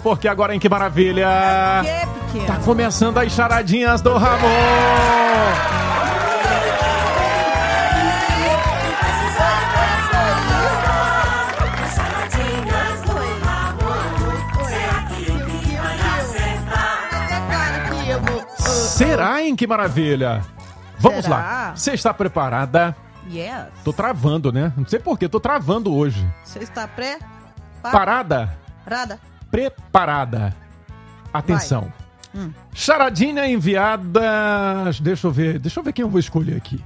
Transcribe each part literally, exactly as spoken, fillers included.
porque agora, hein, que maravilha! Que pequeno. Tá começando as charadinhas do Ramon! Será, hein? Que maravilha! Vamos Será? lá. Você está preparada? Yes. Tô travando, né? Não sei por que, tô travando hoje. Você está pré? Parada? Parada. Preparada. Atenção. Hum. Charadinha enviada... Deixa eu ver. Deixa eu ver quem eu vou escolher aqui.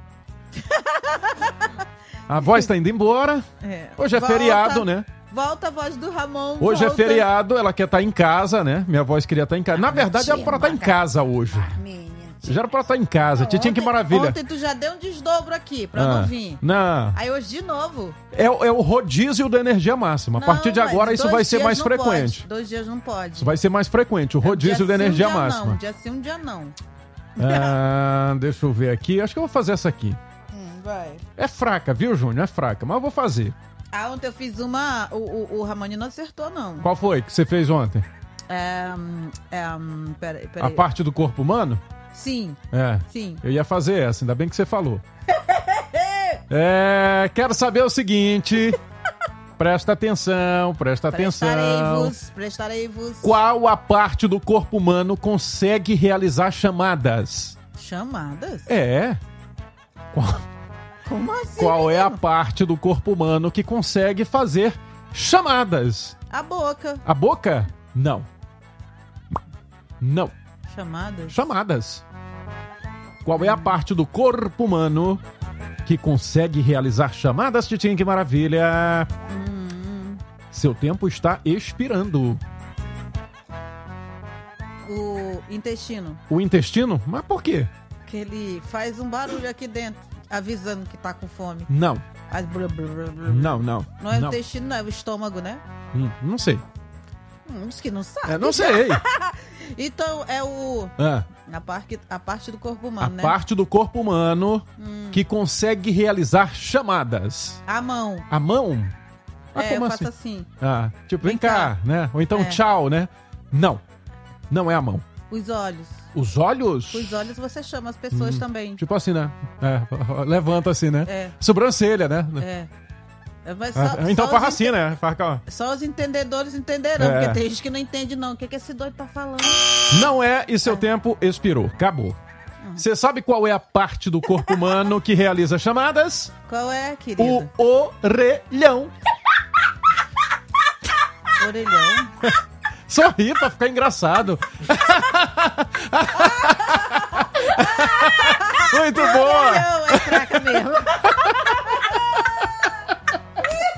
A voz tá indo embora. É. Hoje é Volta. Feriado, né? Volta a voz do Ramon. Hoje volta. é feriado, ela quer estar em casa, né? Minha voz queria estar em casa. Na verdade, era pra estar em casa hoje. Já era pra estar em casa. Titinha, que maravilha. Ontem tu já deu um desdobro aqui pra Ah, não vir. Não. Aí hoje de novo. É, o- é o rodízio da energia máxima. A Não, partir de mas agora, isso dois vai ser dias mais não frequente. pode. Dois dias não pode. Isso vai ser mais frequente, o rodízio da Dia sim, energia dia máxima. Não. Dia sim, um dia não. Ah, deixa eu ver aqui. Acho que eu vou fazer essa aqui. Hum, vai. É fraca, viu, Júnior? É fraca, mas eu vou fazer. Ah, ontem eu fiz uma... O, o, o Ramone não acertou, não. Qual foi que você fez ontem? É... hum, é hum, peraí, A peraí. parte do corpo humano? Sim, É. sim. Eu ia fazer essa, ainda bem que você falou. É, quero saber o seguinte. Presta atenção, presta atenção. Prestarei-vos, prestarei-vos. Qual a parte do corpo humano consegue realizar chamadas? Chamadas? É. Qual, Como assim? qual é a menino? parte do corpo humano que consegue fazer chamadas? A boca. A boca? Não. Não. Chamadas? Chamadas. Qual é a parte do corpo humano que consegue realizar chamadas, Titinha? Que maravilha! Hum, Seu tempo está expirando. o intestino. O intestino? Mas por quê? Que ele faz um barulho aqui dentro, avisando que tá com fome. Não, Faz blá, blá, blá, blá. não, não. Não é o não. intestino, não é o estômago, né? Hum, não sei. Hum, diz que não sabe. É, não sei. Então é o... Ah, A parte, a parte do corpo a humano, né? parte do corpo humano Hum. que consegue realizar chamadas. A mão. A mão? Ah, é, como eu assim? faço assim. Ah, tipo, vem, Vem cá, cá. né? Ou então É. tchau, né? Não. Não é a mão. Os olhos. Os olhos? Os olhos você chama as pessoas também. Tipo assim, né? É, levanta assim, né? É. Sobrancelha, né? É. É, mas Ah, só, então só faz os assim, ente- né? Faz cá, ó. Só os entendedores entenderão, É. porque tem gente que não entende não. O que, que esse doido tá falando? Não é e seu tempo expirou. Acabou. Você sabe qual é a parte do corpo humano que realiza chamadas? Qual é, querido? O orelhão. Orelhão. Sorri pra ficar engraçado. Muito boa. Orelhão é fraca mesmo.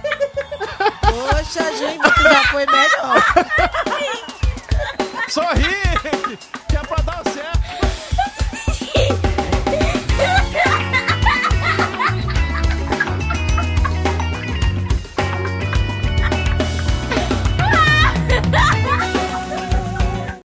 Poxa, gente, tu já foi melhor. Sorri,